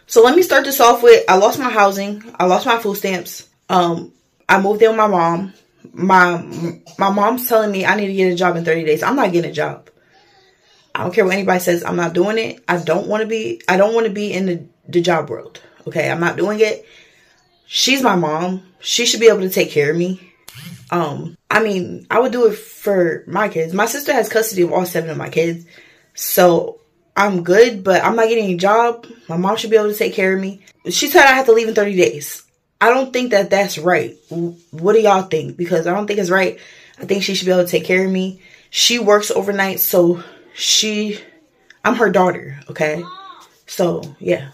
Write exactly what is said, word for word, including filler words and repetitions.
So let me start this off with, I lost my housing. I lost my food stamps. Um, I moved in with my mom. My, my mom's telling me I need to get a job in thirty days. I'm not getting a job. I don't care what anybody says. I'm not doing it. I don't want to be, I don't want to be in the, the job world. Okay. I'm not doing it. She's my mom. She should be able to take care of me. Um, I mean, I would do it for my kids. My sister has custody of all seven of my kids. So I'm good, but I'm not getting a job. My mom should be able to take care of me. She said I have to leave in thirty days. I don't think that that's right. What do y'all think? Because I don't think it's right. I think she should be able to take care of me. She works overnight, so she, I'm her daughter, okay? So, yeah.